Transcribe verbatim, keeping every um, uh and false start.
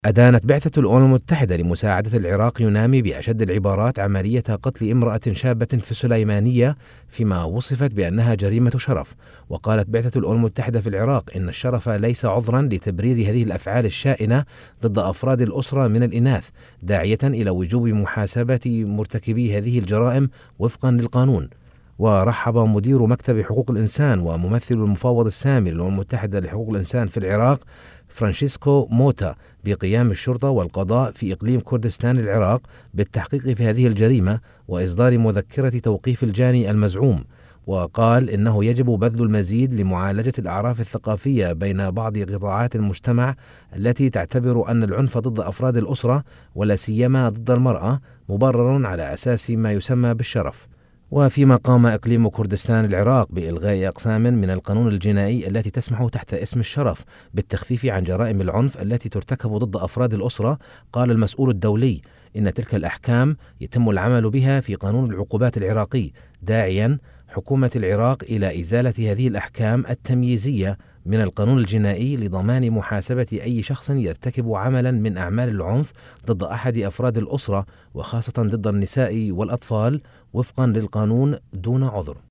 أدانت بعثة الأمم المتحدة لمساعدة العراق يونامي بأشد العبارات عملية قتل امرأة شابة في السليمانية، فيما وصفت بأنها جريمة شرف. وقالت بعثة الأمم المتحدة في العراق إن الشرف ليس عذرا لتبرير هذه الأفعال الشائنة ضد أفراد الأسرة من الإناث، داعية إلى وجوب محاسبة مرتكبي هذه الجرائم وفقا للقانون. ورحب مدير مكتب حقوق الإنسان وممثل المفوض السامي للأمم المتحدة لحقوق الإنسان في العراق فرانشيسكو موتا بقيام الشرطة والقضاء في إقليم كردستان العراق بالتحقيق في هذه الجريمة وإصدار مذكرة توقيف الجاني المزعوم. وقال إنه يجب بذل المزيد لمعالجة الأعراف الثقافية بين بعض قطاعات المجتمع التي تعتبر أن العنف ضد أفراد الأسرة ولا سيما ضد المرأة مبرر على أساس ما يسمى بالشرف. وفيما قام إقليم كردستان العراق بإلغاء أقسام من القانون الجنائي التي تسمح تحت اسم الشرف بالتخفيف عن جرائم العنف التي ترتكب ضد أفراد الأسرة، قال المسؤول الدولي إن تلك الأحكام يتم العمل بها في قانون العقوبات العراقي، داعيا حكومة العراق إلى إزالة هذه الأحكام التمييزية من القانون الجنائي لضمان محاسبة أي شخص يرتكب عملا من أعمال العنف ضد أحد أفراد الأسرة وخاصة ضد النساء والأطفال وفقا للقانون دون عذر.